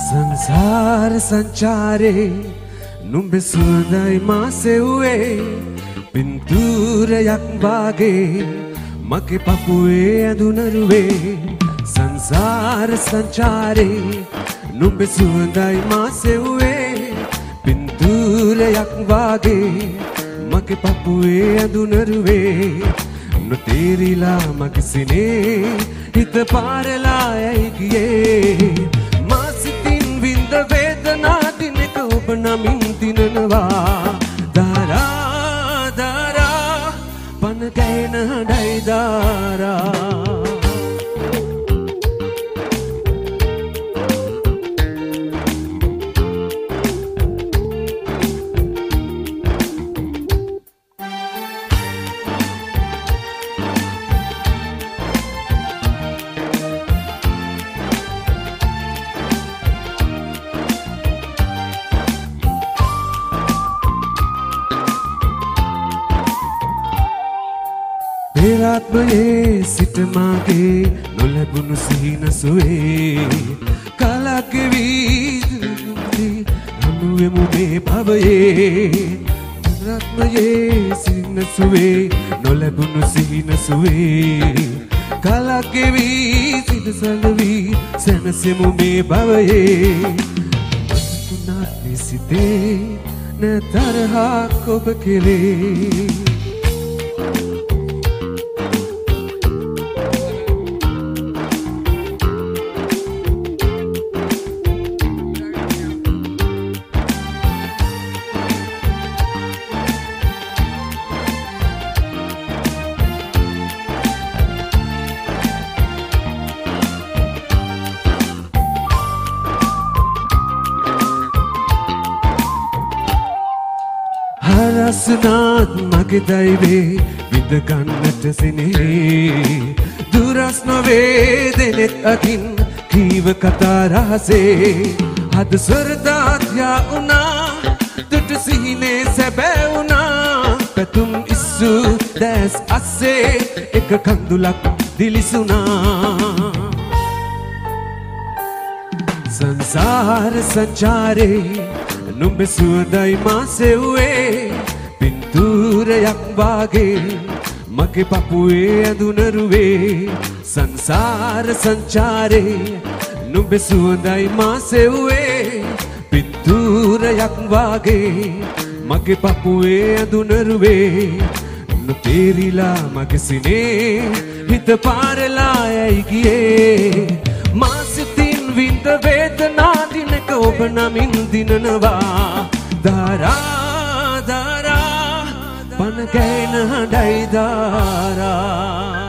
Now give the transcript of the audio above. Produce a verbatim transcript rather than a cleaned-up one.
සංසාර සංචාරේ නුඹේ සුවඳයි මා සෙව්වේ පින්තූරයක් වාගේ මගේ පපුවේ ඇඳුනරුවේ සංසාර සංචාරේ නුඹේ සුවඳයි මා සෙව්වේ පින්තූරයක් වාගේ මගේ පපුවේ ඇඳුනරුවේ නොතේරිලා මගේ සිනේ හිත පාරලා යයි ගියේ මා සිතින් විඳ වේදනා දිනක ඔබ නමින් දිනනවා දාරා දාරා පන ගැහෙන හඬයි දාරා පෙරාත්මයේ සිට මාගේ නොලැබුණු සිහිනසුවේ කලක් ගෙවී හමුවෙමු මේ භවයේ පෙරාත්මයේ සිහිනසුවේ නොලැබුණු සිහිනසුවේ කලක් ගෙවී සිටසලවී සැනසෙමු මේ භවයේ තුනාත් සිතේ නැතරහක් ඔබ කෙරේ හරස්නාත් මගේ දෛවේ විඳ ගන්නට සිනේ දුරස් නොවේ දෙනෙත් අතින් කීව කතා රහසේ හද ස්වර්දාත්‍යා වුණා දුටු සිහිනේ සැබෑ වුණා පැතුම් ඉස්සු දැස් අස්සේ එක කඳුලක් දිලිසුණා සංසාර සංචාරේ නුඹේ සුවඳයි මා සෙව්වේ පින්තූරයක් වාගේ මගේ පපුවේ ඇඳුනරුවේ සංසාර සංචාරේ නුඹේ සුවඳයි මා සෙව්වේ පින්තූරයක් වාගේ මගේ පපුවේ ඇඳුනරුවේ නොතේරිලා මගේ සිනේ හිත පාරලා යයි ගියේ මා සිතින් විඳ වේදනා දිනක ඔබ නමින් දිනනවා දාරා දාරා පන ගැහෙන හඬයි දාරා